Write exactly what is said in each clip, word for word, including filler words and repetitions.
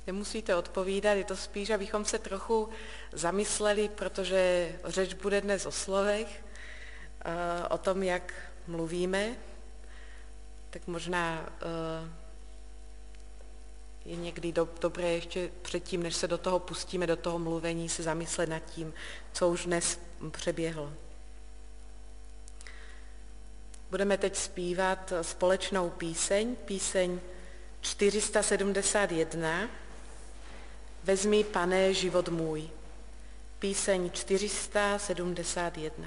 Nemusíte odpovídat, je to spíš, abychom se trochu zamysleli, protože řeč bude dnes o slovech, o tom, jak mluvíme, tak možná je někdy do, dobré ještě předtím, než se do toho pustíme, do toho mluvení, se zamyslet nad tím, co už dnes přeběhlo. Budeme teď zpívat společnou píseň, píseň čtyři sta sedmdesát jedna, Vezmi, Pane, život můj. Píseň čtyři sta sedmdesát jedna.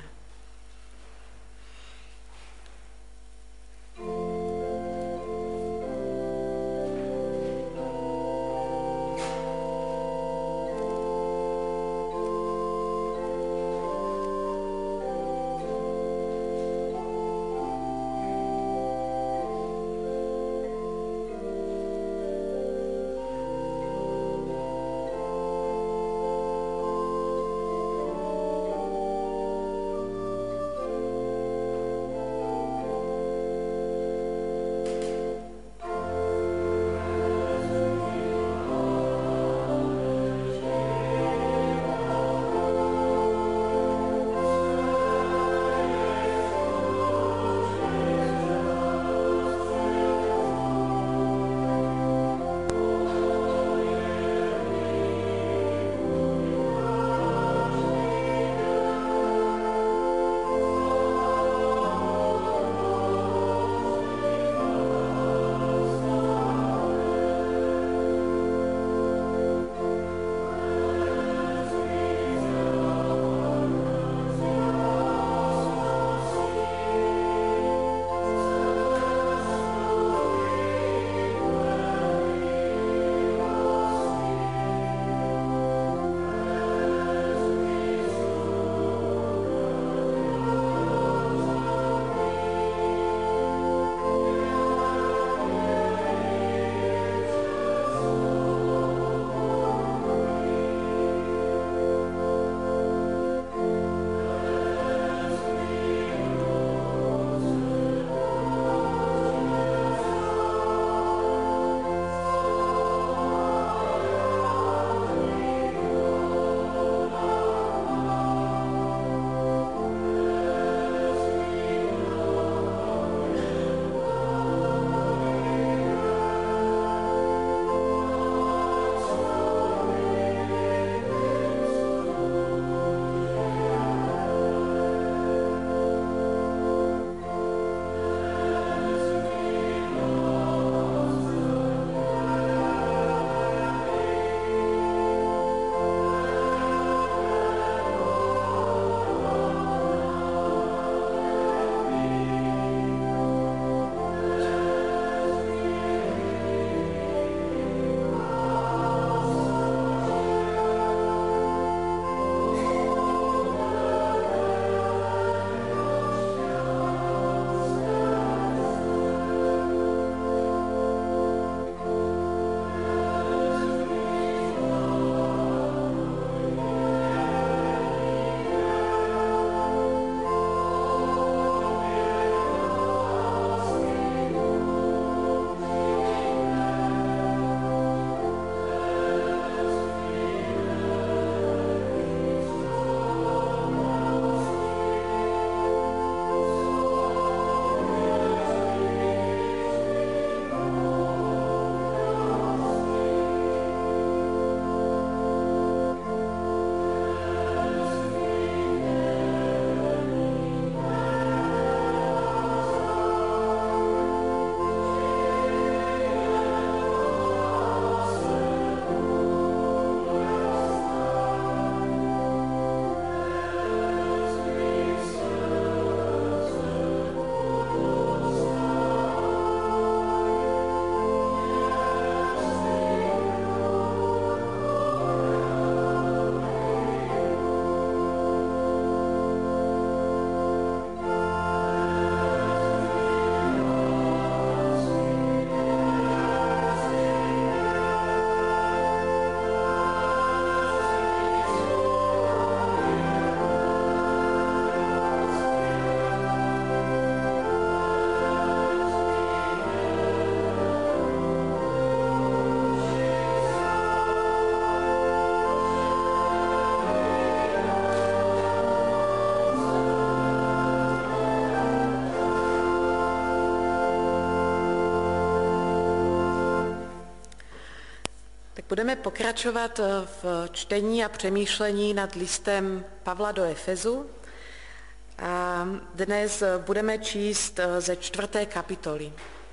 Budeme pokračovat v čtení a přemýšlení nad listem Pavla do Efezu. A dnes budeme číst ze čtvrté kapitoly.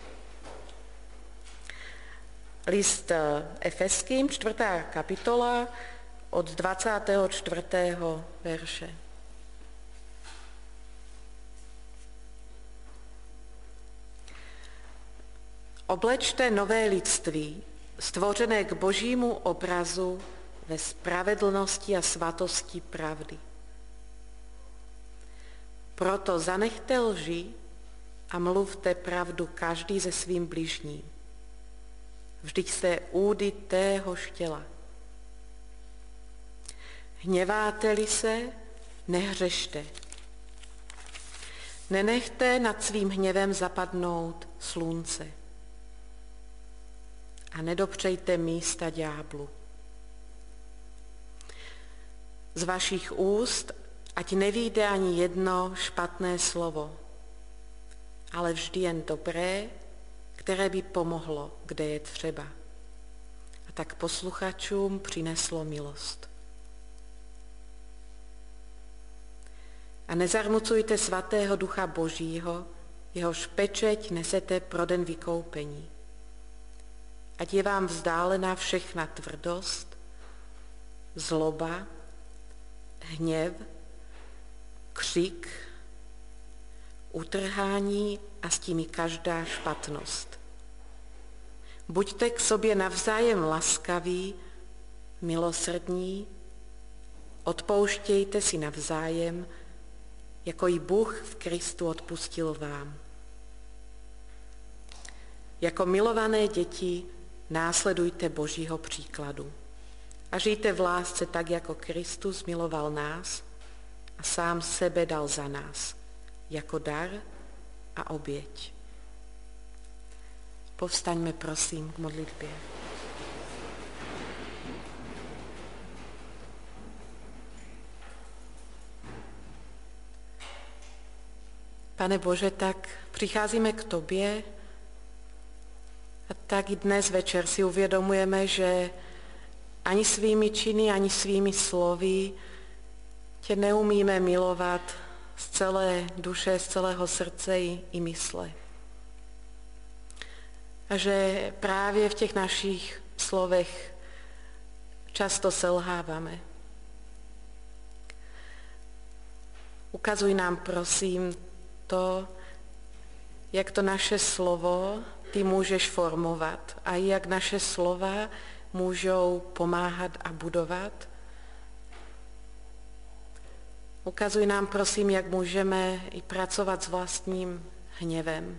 List Efeským, čtvrtá kapitola, od dvacátého čtvrtého verše. Oblečte nové lidství, stvořené k božímu obrazu ve spravedlnosti a svatosti pravdy. Proto zanechte lži a mluvte pravdu každý se svým bližním. Vždyť jste údy téhož těla. Hněváte-li se, nehřešte. Nenechte nad svým hněvem zapadnout slunce. A nedopřejte místa ďáblu. Z vašich úst ať nevyjde ani jedno špatné slovo, ale vždy jen dobré, které by pomohlo, kde je třeba. A tak posluchačům přineslo milost. A nezarmucujte svatého Ducha Božího, jehož pečeť nesete pro den vykoupení. Ať je vám vzdálená všechna tvrdost, zloba, hněv, křik, utrhání a s tím i každá špatnost. Buďte k sobě navzájem laskaví, milosrdní, odpouštějte si navzájem, jako i Bůh v Kristu odpustil vám. Jako milované děti následujte Božího příkladu a žijte v lásce tak, jako Kristus miloval nás a sám sebe dal za nás, jako dar a oběť. Povstaňme prosím k modlitbě. Pane Bože, tak přicházíme k tobě a tak i dnes večer si uvědomujeme, že ani svými činy, ani svými slovy tě neumíme milovat z celé duše, z celého srdce i, i mysle. A že právě v těch našich slovech často selháváme. Ukazuj nám, prosím, to, jak to naše slovo ty můžeš formovat a jak naše slova můžou pomáhat a budovat. Ukazuj nám, prosím, jak můžeme i pracovat s vlastním hněvem.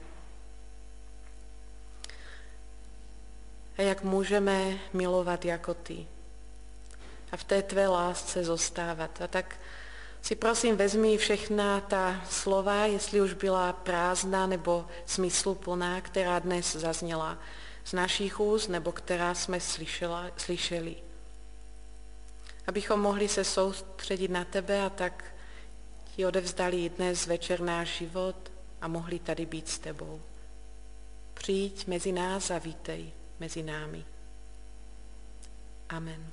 A jak můžeme milovat jako ty. A v té tvé lásce zůstávat. A tak si prosím vezmi všechna ta slova, jestli už byla prázdná nebo smysluplná, která dnes zazněla z našich úst, nebo která jsme slyšela, slyšeli. Abychom mohli se soustředit na tebe a tak ti odevzdali dnes večer náš život a mohli tady být s tebou. Přijď mezi nás a vítej mezi námi. Amen.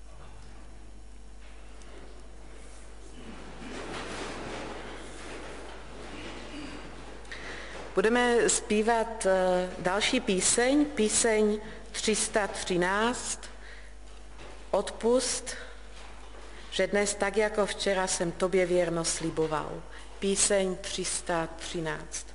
Budeme zpívat další píseň, píseň tři sta třináct, Odpust, že dnes tak jako včera jsem tobě věrno sliboval. Píseň tři sta třináct.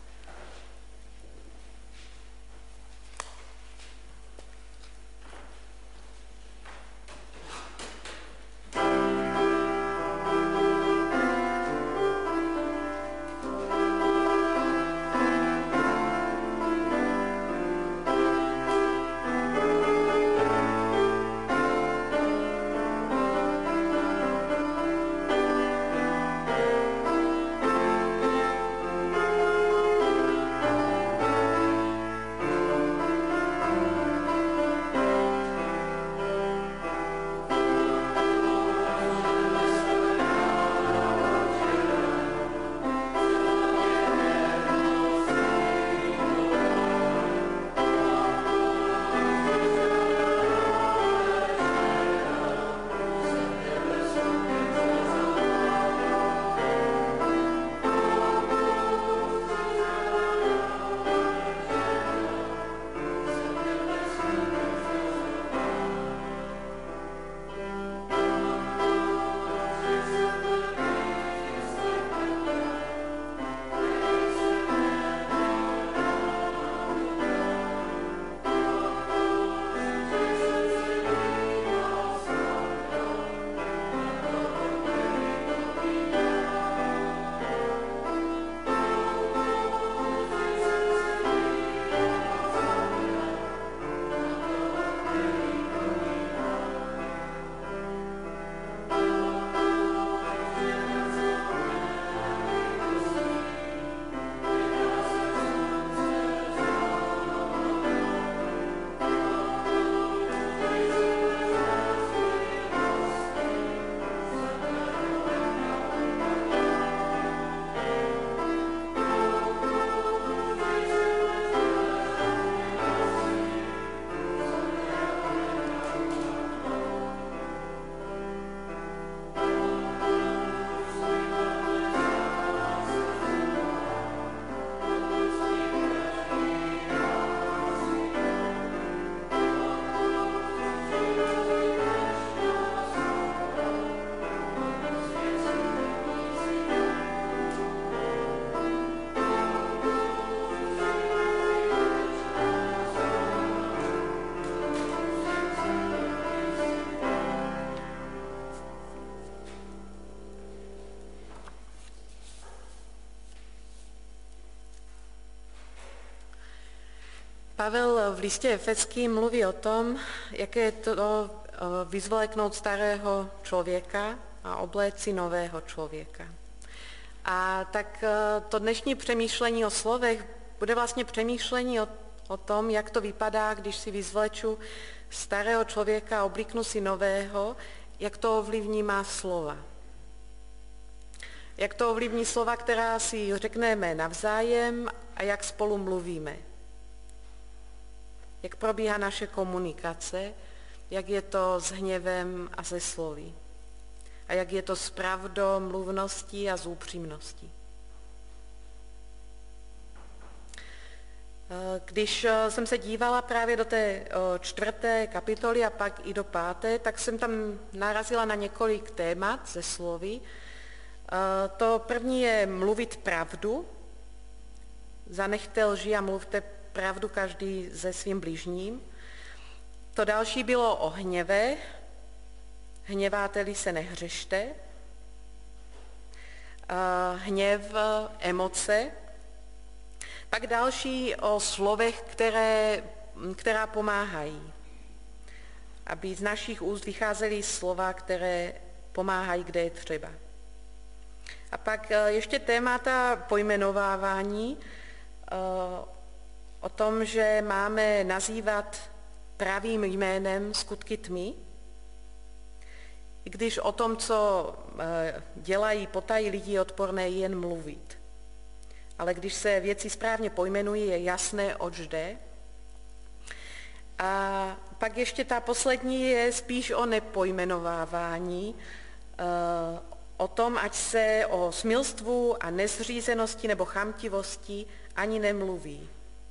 Pavel v listě Efeským mluví o tom, jaké je to vyzvléknout starého člověka a obléci nového člověka. A tak to dnešní přemýšlení o slovech bude vlastně přemýšlení o, o tom, jak to vypadá, když si vyzvleču starého člověka a oblíknu si nového, jak to ovlivní má slova. Jak to ovlivní slova, která si řekneme navzájem a jak spolu mluvíme. Jak probíhá naše komunikace, jak je to s hněvem a se slovy. A jak je to s pravdou, mluvností a s upřímností. Když jsem se dívala právě do té čtvrté kapitoly a pak i do páté, tak jsem tam narazila na několik témat ze slovy. To první je mluvit pravdu. Zanechte lži a mluvte pravdu každý se svým bližním. To další bylo o hněve. Hněváte-li se, nehřešte. Hněv, emoce. Pak další o slovech, které, která pomáhají. Aby z našich úst vycházely slova, které pomáhají, kde je třeba. A pak ještě témata pojmenovávání o tom, že máme nazývat pravým jménem skutky tmy, i když o tom, co dělají, potají lidi, je odporné jen mluvit. Ale když se věci správně pojmenují, je jasné, oč jde. A pak ještě ta poslední je spíš o nepojmenovávání, o tom, ať se o smilstvu a nezřízenosti nebo chamtivosti ani nemluví.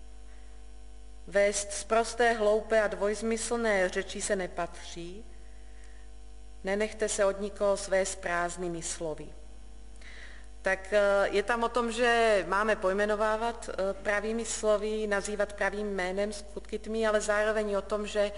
Vést sprosté, hloupé a dvojzmyslné řeči se nepatří. Nenechte se od nikoho svést prázdnými slovy. Tak je tam o tom, že máme pojmenovávat pravými slovy, nazývat pravým jménem skutky tmy, ale zároveň o tom, že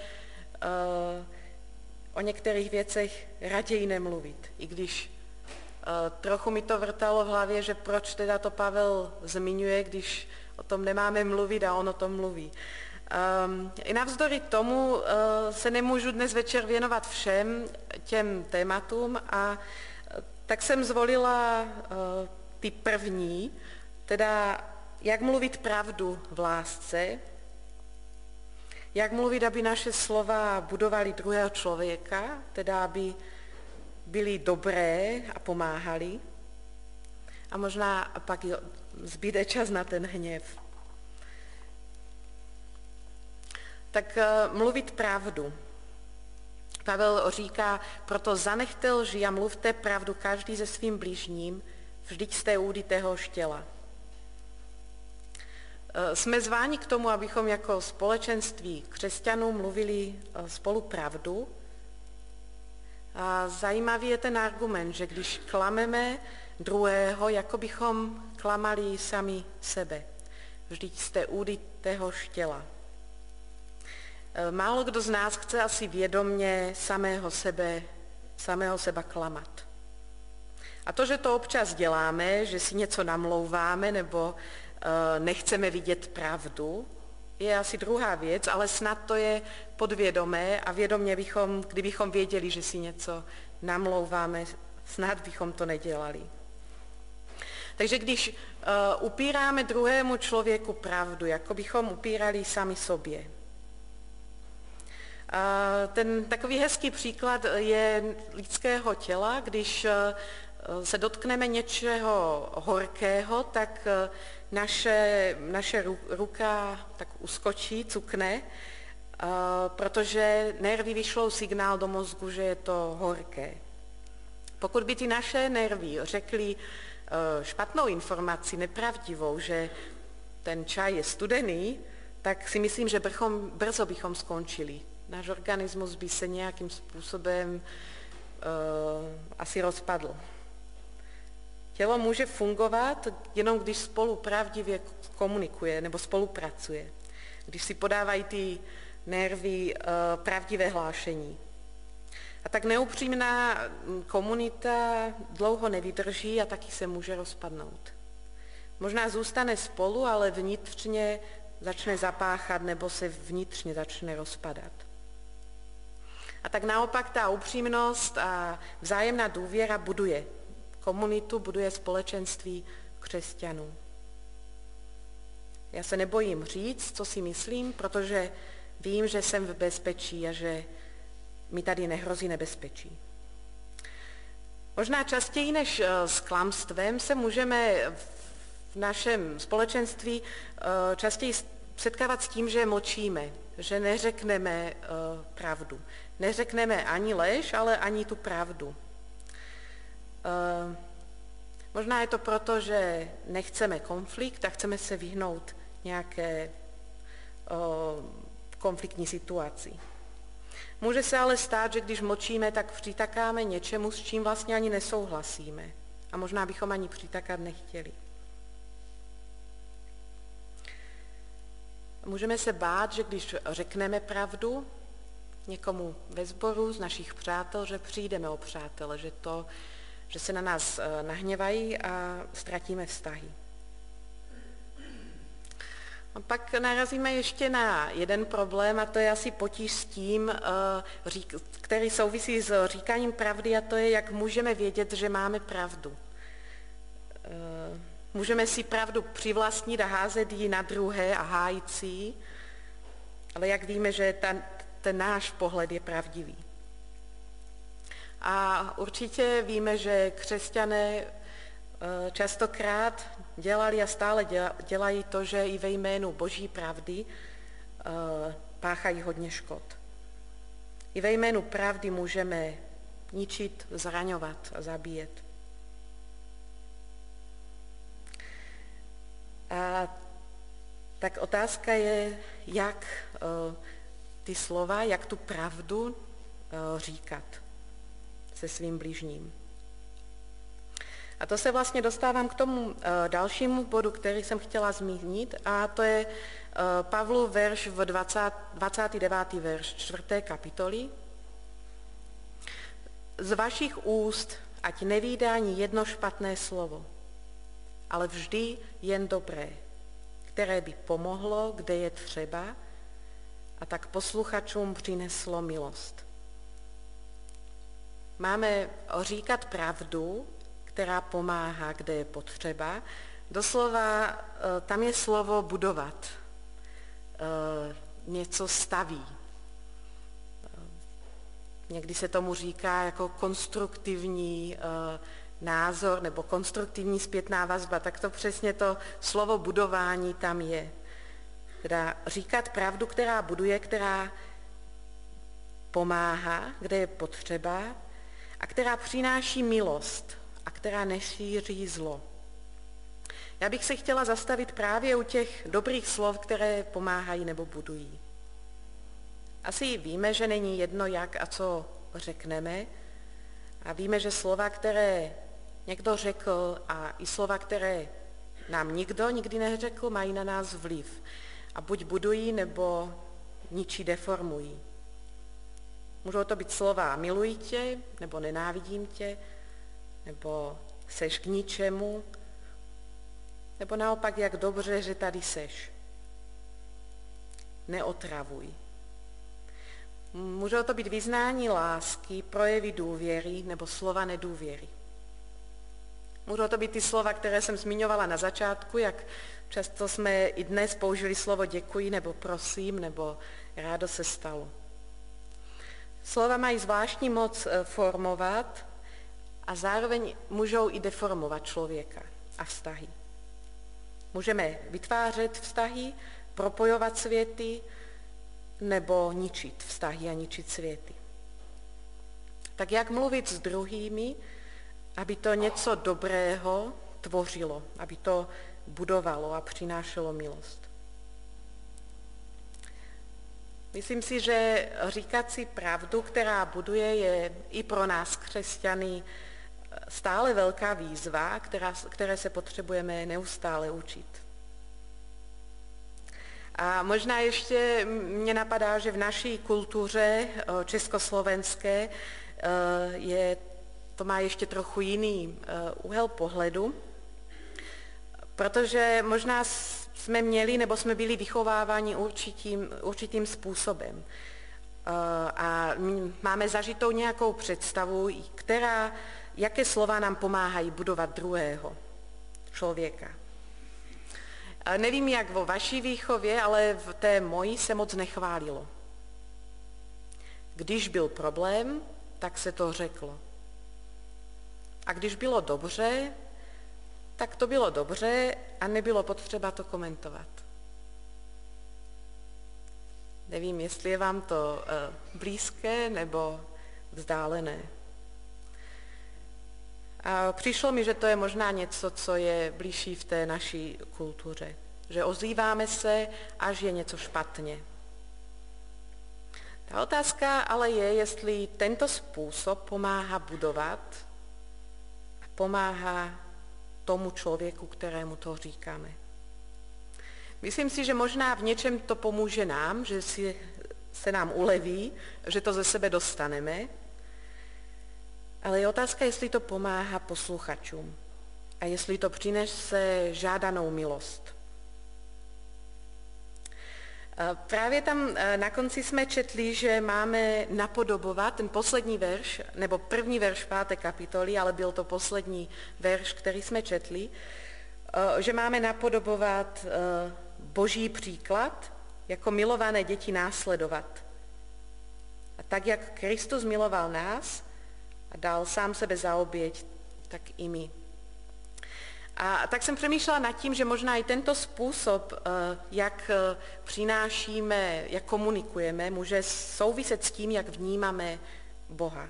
o některých věcech raději nemluvit. I když trochu mi to vrtalo v hlavě, že proč teda to Pavel zmiňuje, když o tom nemáme mluvit a on o tom mluví. Um, I navzdory tomu uh, se nemůžu dnes večer věnovat všem těm tématům a tak jsem zvolila uh, ty první, teda jak mluvit pravdu v lásce, jak mluvit, aby naše slova budovaly druhého člověka, teda aby byly dobré a pomáhali. A možná pak zbyde čas na ten hněv. Tak uh, mluvit pravdu. Pavel říká, proto zanechte lži a mluvte pravdu každý se svým bližním, vždyť jste údy téhož těla. Jsme zváni k tomu, abychom jako společenství křesťanů mluvili spolu pravdu. A zajímavý je ten argument, že když klameme druhého, jako bychom klamali sami sebe. Vždyť jste údy téhož těla. Málo kdo z nás chce asi vědomně samého sebe, samého seba klamat. A to, že to občas děláme, že si něco namlouváme nebo uh, nechceme vidět pravdu, je asi druhá věc, ale snad to je podvědomé a vědomě bychom, kdybychom věděli, že si něco namlouváme, snad bychom to nedělali. Takže když uh, upíráme druhému člověku pravdu, jako bychom upírali sami sobě. Ten takový hezký příklad je lidského těla, když se dotkneme něčeho horkého, tak naše, naše ruka tak uskočí, cukne, protože nervy vyšlou signál do mozgu, že je to horké. Pokud by ty naše nervy řekly špatnou informaci, nepravdivou, že ten čaj je studený, tak si myslím, že bychom, brzo bychom skončili. Náš organismus by se nějakým způsobem uh, asi rozpadl. Tělo může fungovat jenom, když spolu pravdivě komunikuje nebo spolupracuje. Když si podávají ty nervy uh, pravdivé hlášení. A tak neupřímná komunita dlouho nevydrží a taky se může rozpadnout. Možná zůstane spolu, ale vnitřně začne zapáchat nebo se vnitřně začne rozpadat. A tak naopak ta upřímnost a vzájemná důvěra buduje komunitu, buduje společenství křesťanů. Já se nebojím říct, co si myslím, protože vím, že jsem v bezpečí a že mi tady nehrozí nebezpečí. Možná častěji než s klamstvem se můžeme v našem společenství častěji setkávat s tím, že mlčíme, že neřekneme pravdu. Neřekneme ani lež, ale ani tu pravdu. Možná je to proto, že nechceme konflikt a chceme se vyhnout nějaké konfliktní situaci. Může se ale stát, že když mlčíme, tak přitakáme něčemu, s čím vlastně ani nesouhlasíme. A možná bychom ani přitakat nechtěli. Můžeme se bát, že když řekneme pravdu někomu ve sboru z našich přátel, že přijdeme o přátele, že, to, že se na nás nahněvají a ztratíme vztahy. A pak narazíme ještě na jeden problém, a to je asi potíž s tím, který souvisí s říkáním pravdy, a to je, jak můžeme vědět, že máme pravdu. Můžeme si pravdu přivlastnit a házet ji na druhé a hájit ji, ale jak víme, že ten, ten náš pohled je pravdivý. A určitě víme, že křesťané častokrát dělali a stále dělají to, že i ve jménu Boží pravdy páchají hodně škod. I ve jménu pravdy můžeme ničit, zraňovat a zabíjet. A tak otázka je, jak ty slova, jak tu pravdu říkat se svým bližním. A to se vlastně dostávám k tomu dalšímu bodu, který jsem chtěla zmínit, a to je Pavlův verš v dvacátém devátém verš čtvrté kapitoly. Z vašich úst ať nevyjde ani jedno špatné slovo, ale vždy jen dobré, které by pomohlo, kde je třeba, a tak posluchačům přineslo milost. Máme říkat pravdu, která pomáhá, kde je potřeba. Doslova tam je slovo budovat, něco staví. Někdy se tomu říká jako konstruktivní názor nebo konstruktivní zpětná vazba, tak to přesně to slovo budování tam je. Teda říkat pravdu, která buduje, která pomáhá, kde je potřeba a která přináší milost a která nešíří zlo. Já bych se chtěla zastavit právě u těch dobrých slov, které pomáhají nebo budují. Asi víme, že není jedno, jak a co řekneme, a víme, že slova, které někdo řekl, a i slova, které nám nikdo nikdy neřekl, mají na nás vliv. A buď budují, nebo ničí, deformují. Můžou to být slova miluji tě, nebo nenávidím tě, nebo seš k ničemu, nebo naopak, jak dobře, že tady seš. Neotravuj. Můžou to být vyznání lásky, projevy důvěry nebo slova nedůvěry. Můžou to být ty slova, které jsem zmiňovala na začátku, jak často jsme i dnes použili slovo děkuji nebo prosím nebo rádo se stalo. Slova mají zvláštní moc formovat a zároveň můžou i deformovat člověka a vztahy. Můžeme vytvářet vztahy, propojovat světy nebo ničit vztahy a ničit světy. Tak jak mluvit s druhými, aby to něco dobrého tvořilo, aby to budovalo a přinášelo milost. Myslím si, že říkat si pravdu, která buduje, je i pro nás křesťany stále velká výzva, která, které se potřebujeme neustále učit. A možná ještě mě napadá, že v naší kultuře československé je, to má ještě trochu jiný úhel pohledu, protože možná jsme měli nebo jsme byli vychováváni určitým, určitým způsobem. A máme zažitou nějakou představu, která, jaké slova nám pomáhají budovat druhého člověka. Nevím, jak vo vaší výchově, ale v té mojí se moc nechválilo. Když byl problém, tak se to řeklo. A když bylo dobře, tak to bylo dobře a nebylo potřeba to komentovat. Nevím, jestli je vám to blízké nebo vzdálené. A přišlo mi, že to je možná něco, co je blížší v té naší kultuře. Že ozýváme se, až je něco špatně. Ta otázka ale je, jestli tento způsob pomáhá budovat a pomáhá tomu člověku, kterému to říkáme. Myslím si, že možná v něčem to pomůže nám, že si, se nám uleví, že to ze sebe dostaneme, ale je otázka, jestli to pomáhá posluchačům a jestli to přinese žádanou milost. Právě tam na konci jsme četli, že máme napodobovat ten poslední verš, nebo první verš páté kapitoly, ale byl to poslední verš, který jsme četli, že máme napodobovat Boží příklad, jako milované děti následovat. A tak, jak Kristus miloval nás a dal sám sebe za oběť, tak i my. A tak jsem přemýšlela nad tím, že možná i tento způsob, jak přinášíme, jak komunikujeme, může souviset s tím, jak vnímáme Boha.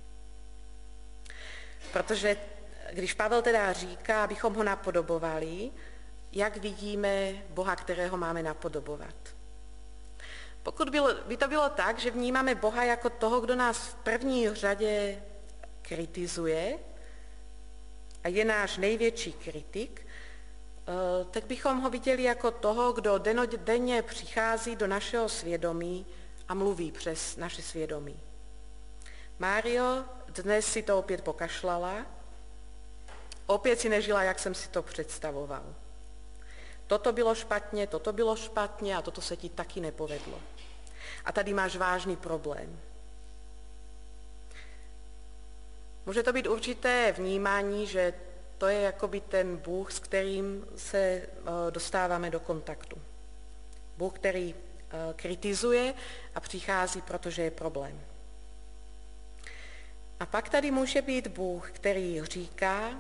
Protože když Pavel teda říká, abychom ho napodobovali, jak vidíme Boha, kterého máme napodobovat. Pokud bylo, by to bylo tak, že vnímáme Boha jako toho, kdo nás v první řadě kritizuje a je náš největší kritik, tak bychom ho viděli jako toho, kdo dennodenně přichází do našeho svědomí a mluví přes naše svědomí. Mário dnes si to opět pokašlala, opět si nežila, jak jsem si to představoval. Toto bylo špatně, toto bylo špatně a toto se ti taky nepovedlo. A tady máš vážný problém. Může to být určité vnímání, že to je jakoby ten Bůh, s kterým se dostáváme do kontaktu. Bůh, který kritizuje a přichází, protože je problém. A pak tady může být Bůh, který říká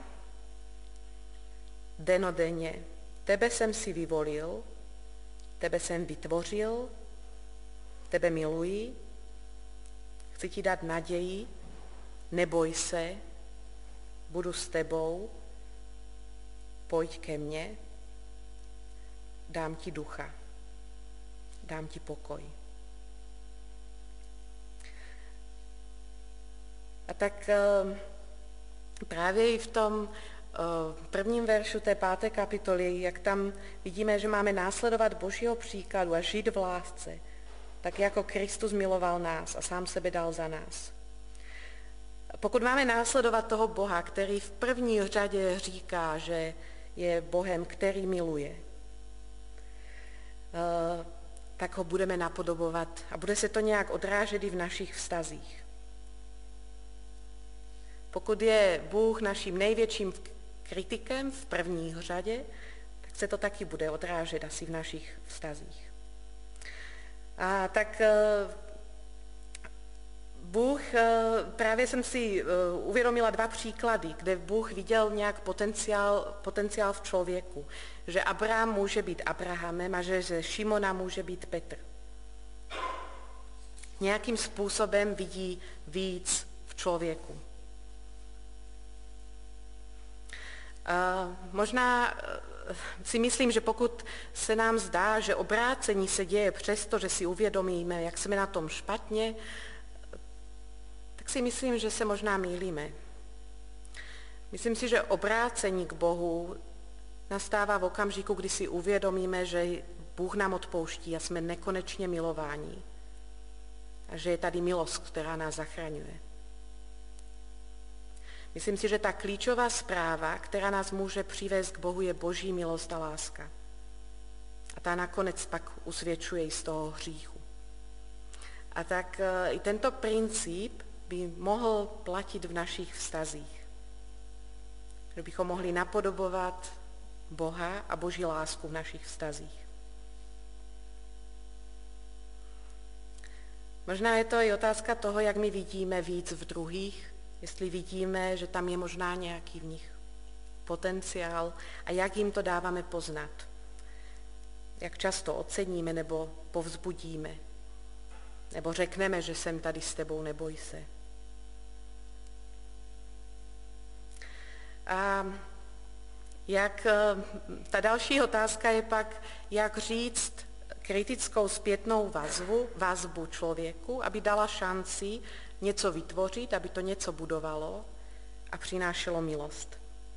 dennodenně, tebe jsem si vyvolil, tebe jsem vytvořil, tebe miluji, chci ti dát naději, neboj se, budu s tebou, pojď ke mně, dám ti ducha, dám ti pokoj. A tak právě i v tom prvním veršu té páté kapitoly, jak tam vidíme, že máme následovat Božího příkladu a žít v lásce, tak jako Kristus miloval nás a sám sebe dal za nás. Pokud máme následovat toho Boha, který v první řadě říká, že je Bohem, který miluje, tak ho budeme napodobovat a bude se to nějak odrážet i v našich vztazích. Pokud je Bůh naším největším kritikem v první řadě, tak se to taky bude odrážet asi v našich vztazích. A tak Bůh, právě jsem si uvědomila dva příklady, kde Bůh viděl nějak potenciál, potenciál v člověku. Že Abraham může být Abrahamem a že ze Šimona může být Petr. Nějakým způsobem vidí víc v člověku. Možná si myslím, že pokud se nám zdá, že obrácení se děje přesto, že si uvědomíme, jak jsme na tom špatně, tak si myslím, že se možná mýlíme. Myslím si, že obrácení k Bohu nastává v okamžiku, kdy si uvědomíme, že Bůh nám odpouští a jsme nekonečně milováni. A že je tady milost, která nás zachraňuje. Myslím si, že ta klíčová zpráva, která nás může přivést k Bohu, je Boží milost a láska. A ta nakonec pak usvědčuje i z toho hříchu. A tak i tento princip by mohl platit v našich vztazích. Že bychom mohli napodobovat Boha a Boží lásku v našich vztazích. Možná je to i otázka toho, jak my vidíme víc v druhých, jestli vidíme, že tam je možná nějaký v nich potenciál a jak jim to dáváme poznat. Jak často oceníme nebo povzbudíme. Nebo řekneme, že jsem tady s tebou, neboj se. A jak, ta další otázka je pak, jak říct kritickou zpětnou vazbu, vazbu člověku, aby dala šanci něco vytvořit, aby to něco budovalo a přinášelo milost.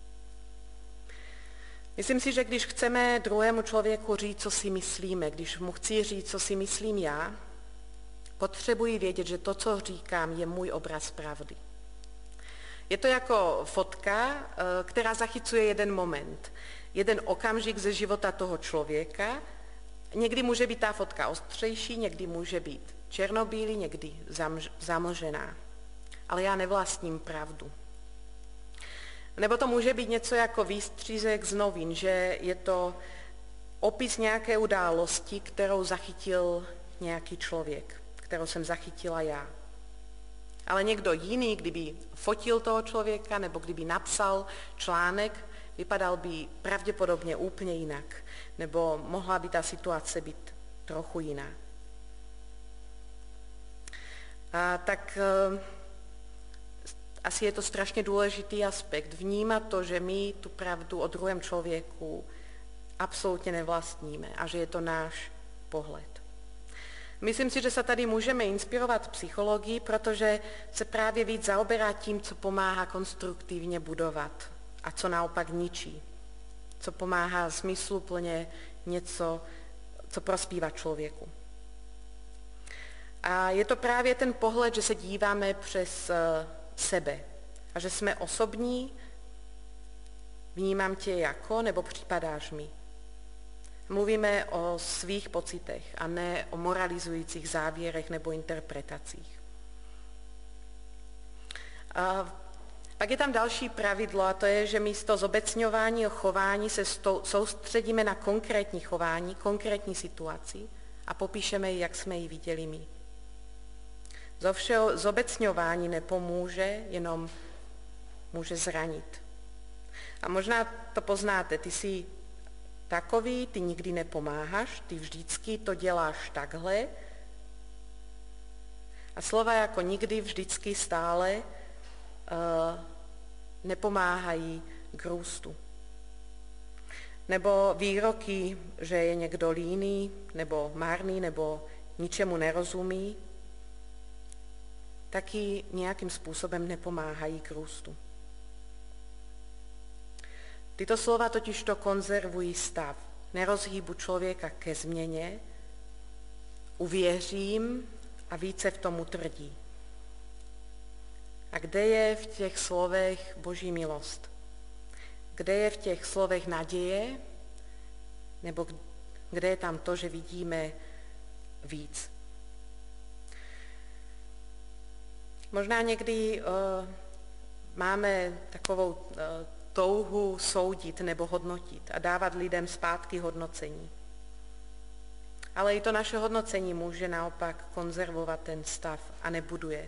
Myslím si, že když chceme druhému člověku říct, co si myslíme, když mu chci říct, co si myslím já, potřebuji vědět, že to, co říkám, je můj obraz pravdy. Je to jako fotka, která zachycuje jeden moment, jeden okamžik ze života toho člověka. Někdy může být ta fotka ostřejší, někdy může být černobílý, někdy zamlžená. Ale já nevlastním pravdu. Nebo to může být něco jako výstřízek z novin, že je to opis nějaké události, kterou zachytil nějaký člověk, kterou jsem zachytila já. Ale někdo jiný, kdyby fotil toho člověka nebo kdyby napsal článek, vypadal by pravděpodobně úplně jinak. Nebo mohla by ta situace být trochu jiná. A tak e, asi je to strašně důležitý aspekt. Vnímat to, že my tu pravdu o druhém člověku absolutně nevlastníme a že je to náš pohled. Myslím si, že se tady můžeme inspirovat psychologii, protože se právě víc zaoberá tím, co pomáhá konstruktivně budovat a co naopak ničí. Co pomáhá smysluplně něco, co prospívá člověku. A je to právě ten pohled, že se díváme přes sebe a že jsme osobní, vnímám tě jako, nebo připadáš mi. Mluvíme o svých pocitech a ne o moralizujících závěrech nebo interpretacích. A pak je tam další pravidlo a to je, že místo zobecňování o chování se soustředíme na konkrétní chování, konkrétní situaci a popíšeme ji, jak jsme ji viděli my. Zobecňování nepomůže, jenom může zranit. A možná to poznáte, ty jsi takový, ty nikdy nepomáháš, ty vždycky to děláš takhle. A slova jako nikdy, vždycky, stále uh, nepomáhají k růstu. Nebo výroky, že je někdo líný, nebo marný, nebo ničemu nerozumí, taky nějakým způsobem nepomáhají k růstu. Tyto slova totiž to konzervují stav. Nerozhýbu člověka ke změně, uvěřím a více v tom utvrdí. A kde je v těch slovech Boží milost? Kde je v těch slovech naděje? Nebo kde je tam to, že vidíme víc? Možná někdy uh, máme takovou uh, touhu soudit nebo hodnotit a dávat lidem zpátky hodnocení. Ale i to naše hodnocení může naopak konzervovat ten stav a nebuduje.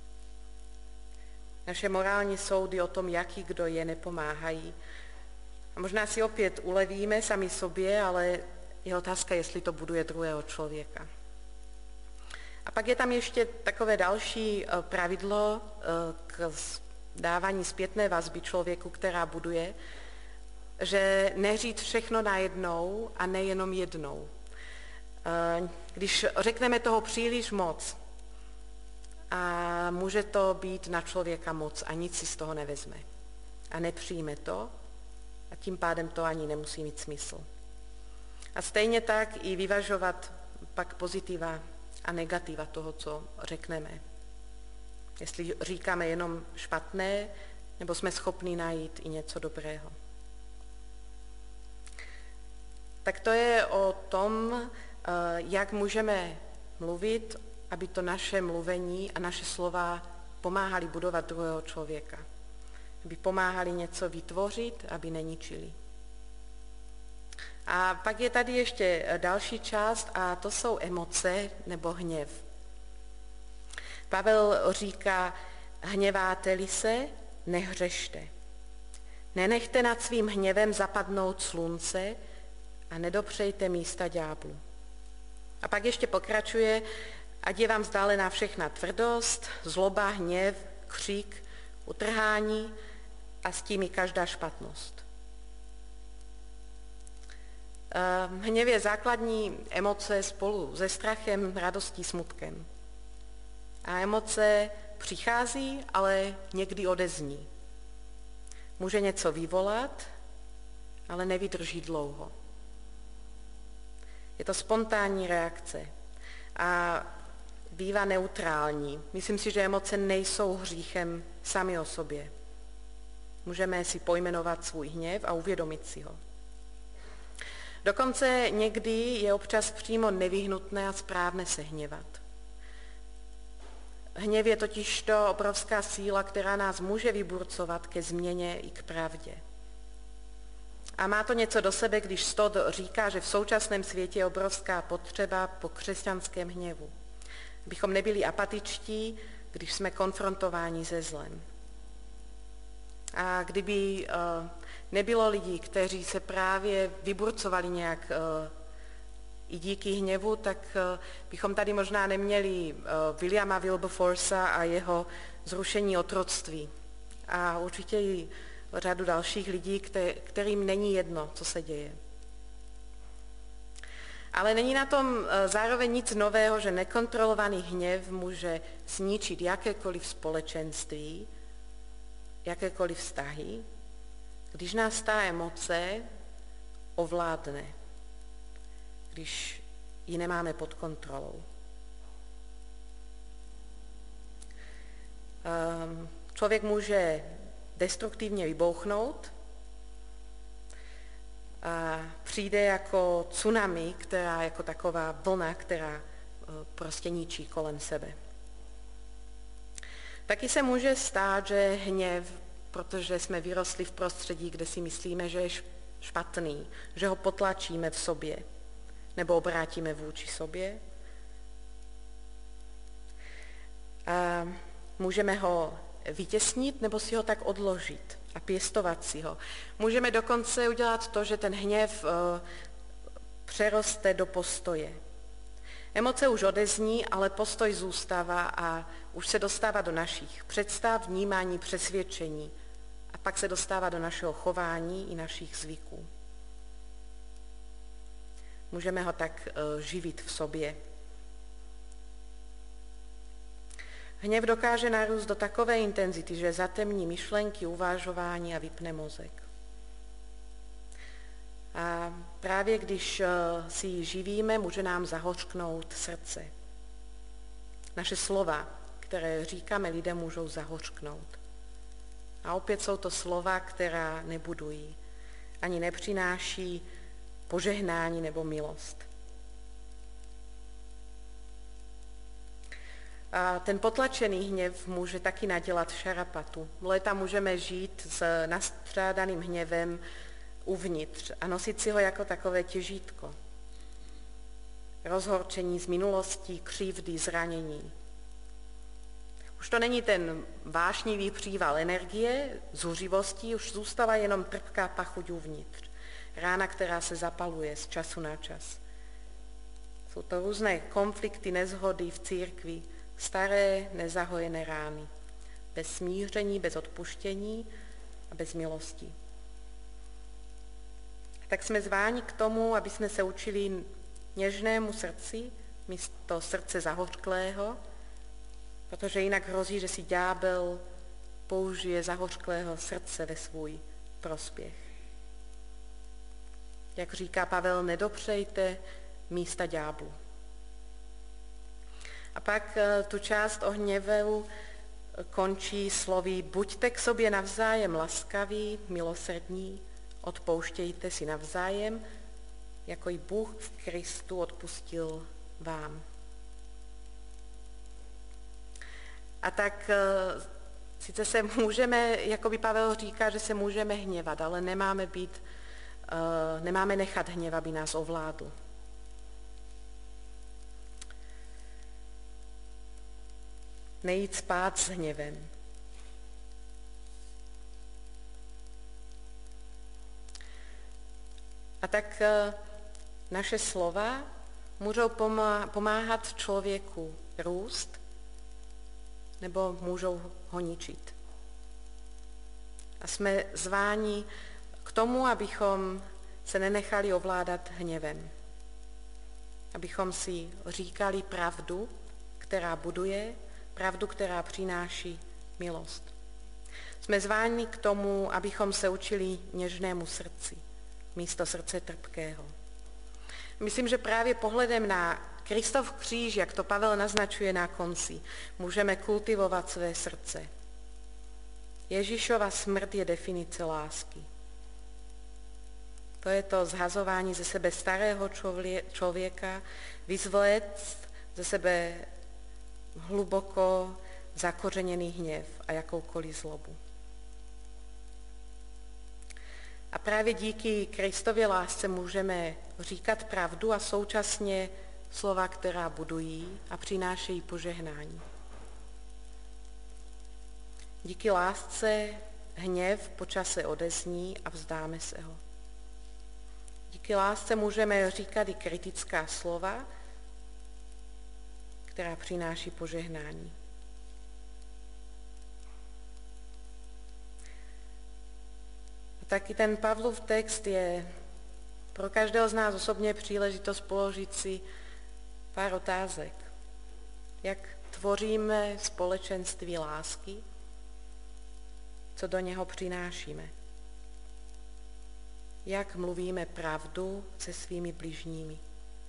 Naše morální soudy o tom, jaký kdo je, nepomáhají. A možná si opět ulevíme sami sobě, ale je otázka, jestli to buduje druhého člověka. A pak je tam ještě takové další pravidlo k dávání zpětné vazby člověku, která buduje, že neříct všechno najednou a nejenom jednou. Když řekneme toho příliš moc, a může to být na člověka moc a nic si z toho nevezme. A nepřijme to a tím pádem to ani nemusí mít smysl. A stejně tak i vyvažovat pak pozitiva a negativa toho, co řekneme. Jestli říkáme jenom špatné, nebo jsme schopni najít i něco dobrého. tak to je o tom, jak můžeme mluvit, aby to naše mluvení a naše slova pomáhali budovat druhého člověka. Aby pomáhali něco vytvořit, aby neničili. A pak je tady ještě další část a to jsou emoce nebo hněv. Pavel říká, hněváte-li se, nehřešte. Nenechte nad svým hněvem zapadnout slunce a nedopřejte místa ďáblu. A pak ještě pokračuje, ať je vám vzdálená všechna tvrdost, zloba, hněv, křik, utrhání a s tím i každá špatnost. Hněv je základní emoce spolu se strachem, radostí, smutkem. A emoce přichází, ale někdy odezní. Může něco vyvolat, ale nevydrží dlouho. Je to spontánní reakce a bývá neutrální. Myslím si, že emoce nejsou hříchem sami o sobě. Můžeme si pojmenovat svůj hněv a uvědomit si ho. Dokonce někdy je občas přímo nevyhnutné a správné se hněvat. Hněv je totiž to obrovská síla, která nás může vyburcovat ke změně i k pravdě. A má to něco do sebe, když Stott říká, že v současném světě je obrovská potřeba po křesťanském hněvu. Abychom nebyli apatičtí, když jsme konfrontováni se zlem. A kdyby uh, nebylo lidí, kteří se právě vyburcovali nějak uh, i díky hněvu, tak uh, bychom tady možná neměli uh, Williama Wilberforcea a jeho zrušení otroctví. A určitě i řadu dalších lidí, kterým není jedno, co se děje. Ale není na tom zároveň nic nového, že nekontrolovaný hněv může zničit jakékoliv společenství, jakékoliv vztahy, když nás ta emoce ovládne, když ji nemáme pod kontrolou. Člověk může destruktivně vybouchnout a přijde jako tsunami, která jako taková vlna, která prostě ničí kolem sebe. Taky se může stát, že hněv, protože jsme vyrostli v prostředí, kde si myslíme, že je špatný, že ho potlačíme v sobě nebo obrátíme vůči sobě. A můžeme ho vytěsnit nebo si ho tak odložit a pěstovat si ho. Můžeme dokonce udělat to, že ten hněv uh, přeroste do postoje. Emoce už odezní, ale postoj zůstává a už se dostává do našich představ, vnímání, přesvědčení a pak se dostává do našeho chování i našich zvyků. Můžeme ho tak uh, živit v sobě. Hněv dokáže narůst do takové intenzity, že zatemní myšlenky, uvažování a vypne mozek. A právě když si ji živíme, může nám zahořknout srdce. Naše slova, které říkáme lidem, můžou zahořknout. A opět jsou to slova, která nebudují, ani nepřináší požehnání nebo milost. A ten potlačený hněv může taky nadělat šarapatu. Léta můžeme žít s nastřádaným hněvem uvnitř a nosit si ho jako takové těžítko. Rozhorčení z minulostí, křivdy, zranění. Už to není ten vášnivý příval energie, zuřivostí, už zůstává jenom trpká pachuť uvnitř. Rána, která se zapaluje z času na čas. Jsou to různé konflikty, nezhody v církvi, staré, nezahojené rány. Bez smíření, bez odpuštění a bez milosti. Tak jsme zváni k tomu, aby jsme se učili něžnému srdci místo srdce zahořklého, protože jinak hrozí, že si ďábel použije zahořklého srdce ve svůj prospěch. Jak říká Pavel, nedopřejte místa ďáblu. A pak tu část o hněvu končí slovy buďte k sobě navzájem laskaví, milosrdní, odpouštějte si navzájem, jako i Bůh v Kristu odpustil vám. A tak sice se můžeme, jako by Pavel říká, že se můžeme hněvat, ale nemáme být, nemáme nechat hněv, aby nás ovládl. Nejít spát s hněvem. A tak naše slova můžou pomáhat člověku růst, nebo můžou ho ničit. A jsme zváni k tomu, abychom se nenechali ovládat hněvem. Abychom si říkali pravdu, která buduje, pravdu, která přináší milost. Jsme zváni k tomu, abychom se učili něžnému srdci, místo srdce trpkého. Myslím, že právě pohledem na Kristův kříž, jak to Pavel naznačuje na konci, můžeme kultivovat své srdce. Ježíšova smrt je definice lásky. To je to zhazování ze sebe starého člověka, vyzvléct ze sebe hluboko zakořeněný hněv a jakoukoliv zlobu. A právě díky Kristově lásce můžeme říkat pravdu a současně slova, která budují a přinášejí požehnání. Díky lásce hněv po čase odezní a vzdáme se ho. Díky lásce můžeme říkat i kritická slova, která přináší požehnání. A taky ten Pavlův text je pro každého z nás osobně příležitost položit si pár otázek. Jak tvoříme společenství lásky? Co do něho přinášíme? Jak mluvíme pravdu se svými bližními?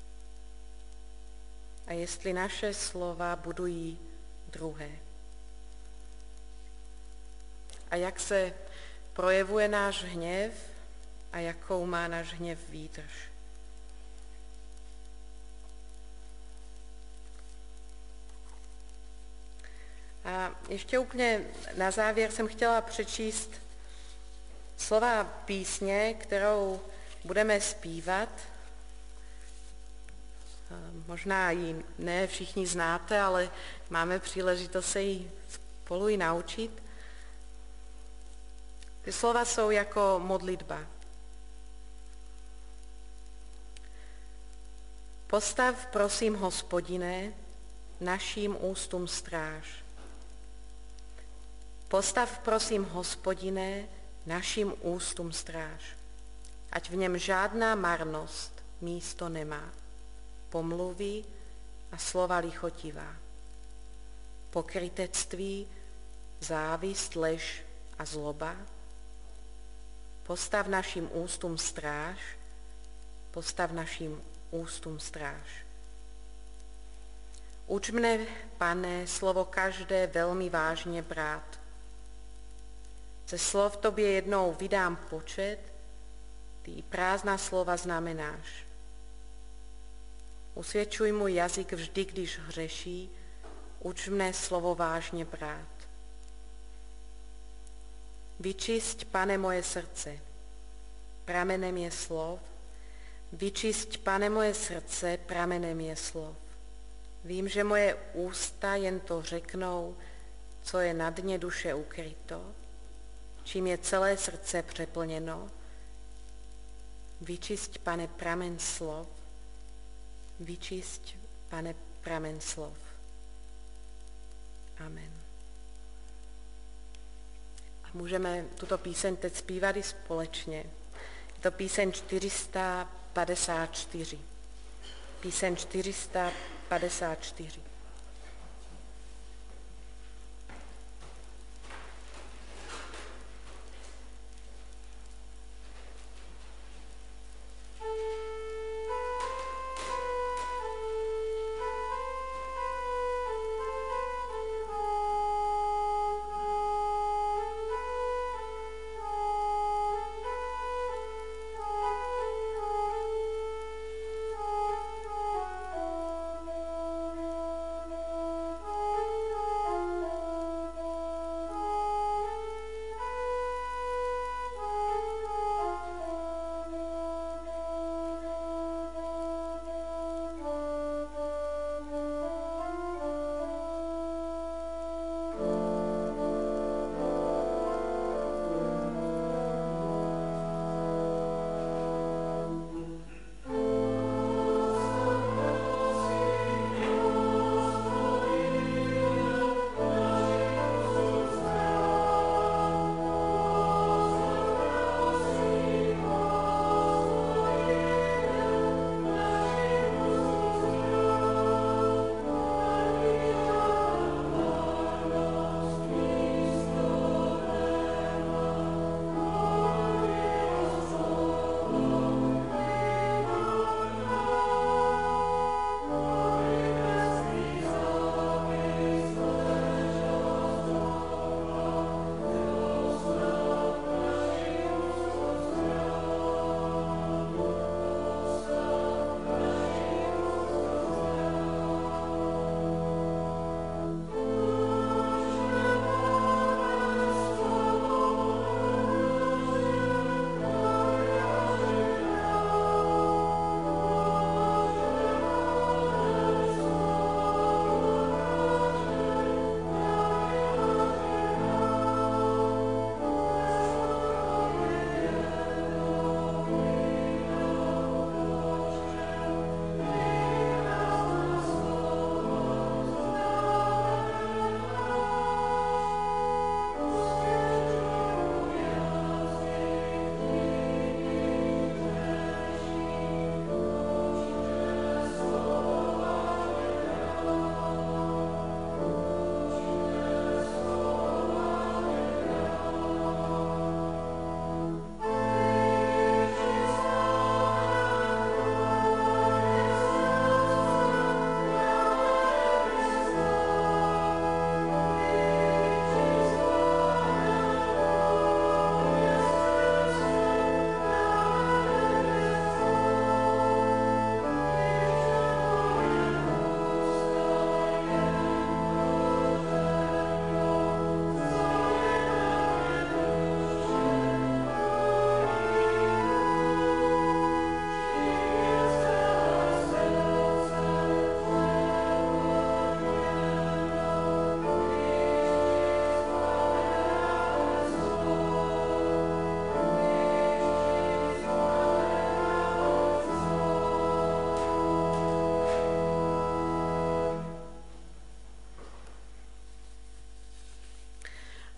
A jestli naše slova budují druhé? A jak se projevuje náš hněv a jakou má náš hněv výdrž? A ještě úplně na závěr jsem chtěla přečíst slova písně, kterou budeme zpívat. Možná ji ne všichni znáte, ale máme příležitost se ji spolu i naučit. Ty slova jsou jako modlitba. Postav, prosím, Hospodine, naším ústům stráž. Postav, prosím, Hospodine, naším ústům stráž. Ať v něm žádná marnost místo nemá. Pomluvy a slova lichotivá. Pokrytectví, závist, lež a zloba. Postav našim ústům stráž, postav našim ústům stráž. Uč mne, Pane, slovo každé velmi vážně brát. Ze slov tobě jednou vydám počet, ty prázdná slova znamenáš. Usvědčuj můj jazyk vždy, když hřeší, uč mne slovo vážně brát. Vyčisť, Pane, moje srdce, pramenem je slov. Vyčisť, Pane, moje srdce, pramenem je slov. Vím, že moje ústa jen to řeknou, co je na dně duše ukryto, čím je celé srdce přeplněno. Vyčisť, Pane, pramen slov. Vyčisť, Pane, pramen slov. Amen. A můžeme tuto píseň teď zpívat i společně. Je to píseň čtyři sta padesát čtyři. Píseň čtyři sta padesát čtyři.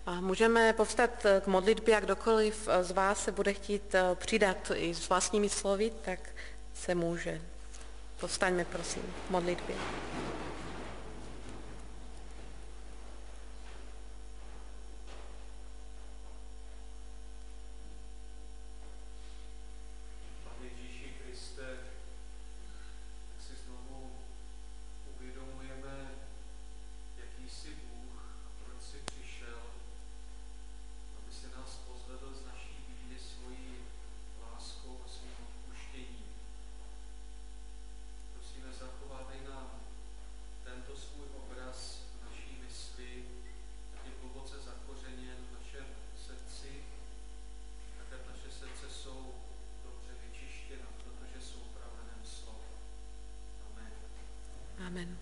A můžeme povstat k modlitbě a kdokoliv z vás se bude chtít přidat i s vlastními slovy, tak se může. Povstaňme prosím k modlitbě. Amen.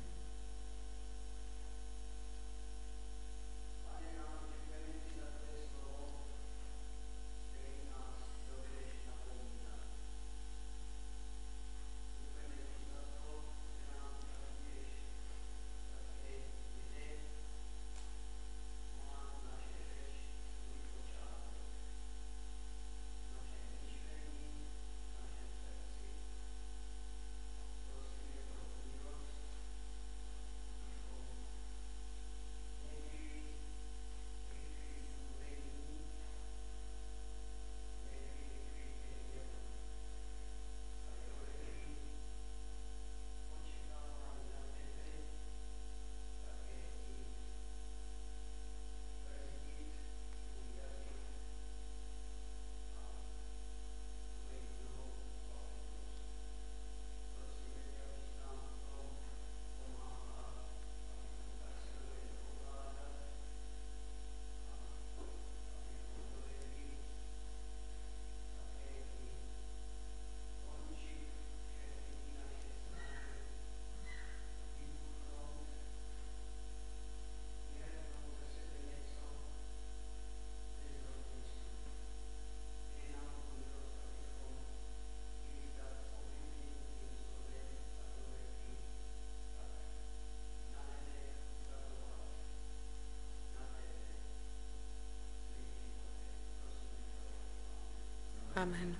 Amen.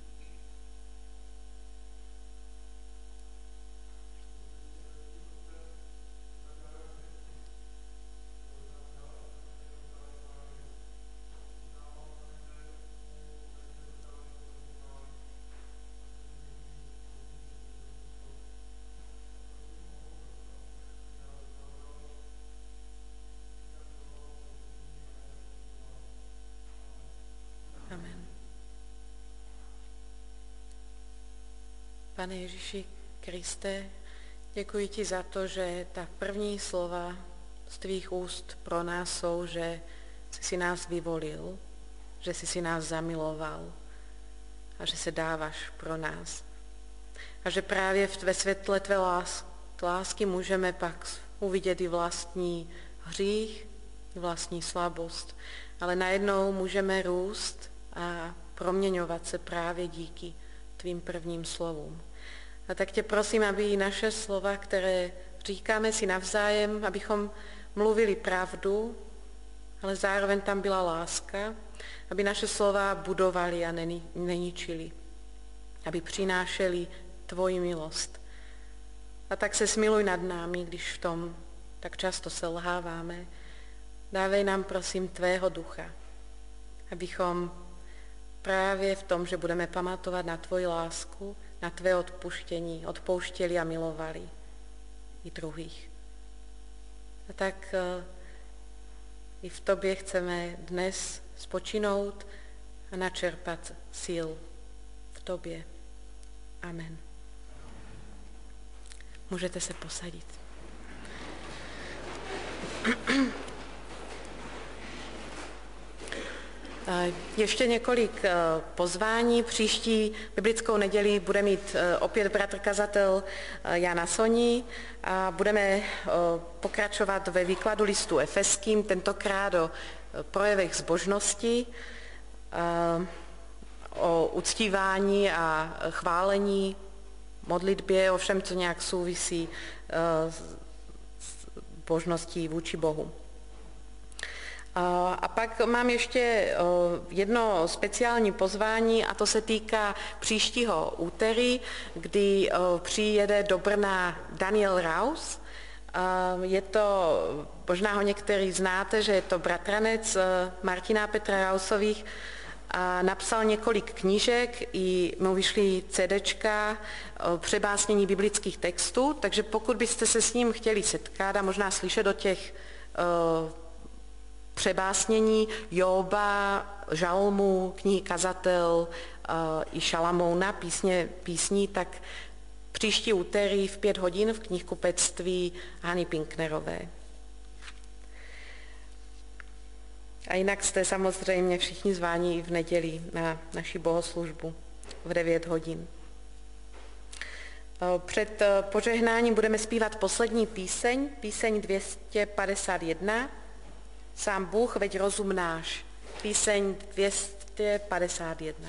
Amen. Pane Ježíši Kriste, děkuji ti za to, že ta první slova z tvých úst pro nás jsou, že jsi si nás vyvolil, že jsi si nás zamiloval a že se dáváš pro nás. A že právě ve světle tvé lásky můžeme pak uvidět i vlastní hřích, i vlastní slabost, ale najednou můžeme růst a proměňovat se právě díky tvým prvním slovům. A tak tě prosím, aby i naše slova, které říkáme si navzájem, abychom mluvili pravdu, ale zároveň tam byla láska, aby naše slova budovali a neničili, aby přinášeli tvoji milost. A tak se smiluj nad námi, když v tom tak často selháváme. Dávej nám, prosím, tvého ducha, abychom právě v tom, že budeme pamatovat na tvoji lásku, na tvé odpuštění, odpouštěli a milovali i druhých. A tak i v tobě chceme dnes spočinout a načerpat sil v tobě. Amen. Můžete se posadit. Ještě několik pozvání. Příští biblickou neděli bude mít opět bratr kazatel Jan Nasoni a budeme pokračovat ve výkladu listu Efeským, tentokrát o projevech zbožnosti, o uctívání a chválení, modlitbě, o všem, co nějak souvisí s božností vůči Bohu. A pak mám ještě jedno speciální pozvání a to se týká příštího úterý, kdy přijede do Brna Daniel Raus. Je to, možná ho některý znáte, že je to bratranec Martina Petra Rausových a napsal několik knížek, i mu vyšly CDčka přebásnění biblických textů, takže pokud byste se s ním chtěli setkat a možná slyšet o těch přebásnění Jóba, Žalmu, knihy Kazatel i Šalamouna, písně, písní, tak příští úterý v pět hodin v knihkupectví Hany Pinknerové. A jinak jste samozřejmě všichni zváni i v neděli na naši bohoslužbu v devět hodin. Před požehnáním budeme zpívat poslední píseň, píseň dvě stě padesát jedna, Sám Bůh, veď rozum náš, píseň dvě stě padesát jedna.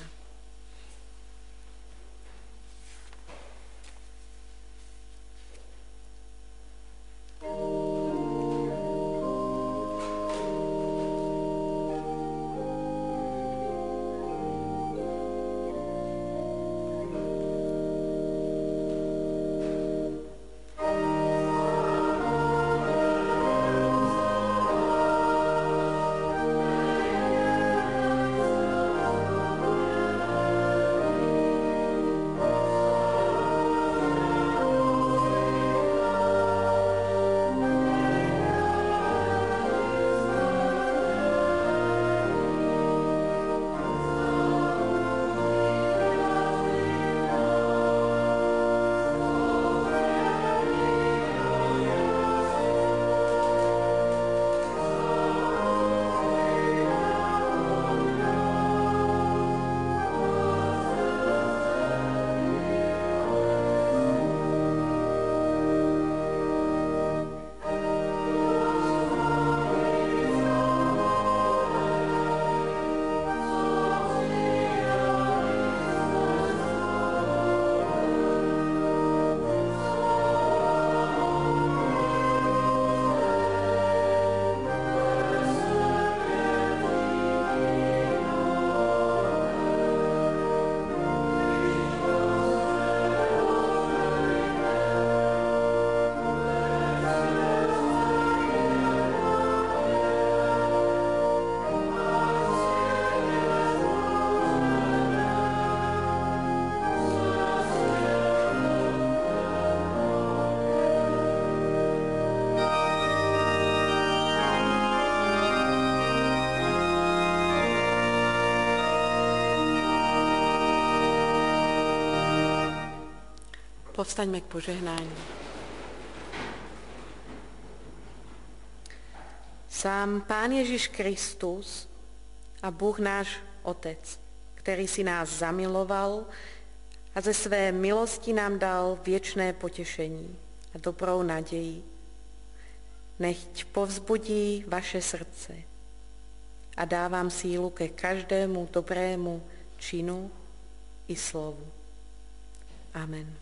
Povstaňme k požehnání. Sám Pán Ježíš Kristus a Bůh náš Otec, který si nás zamiloval a ze své milosti nám dal věčné potěšení a dobrou naději, nechť povzbudí vaše srdce a dá vám sílu ke každému dobrému činu i slovu. Amen.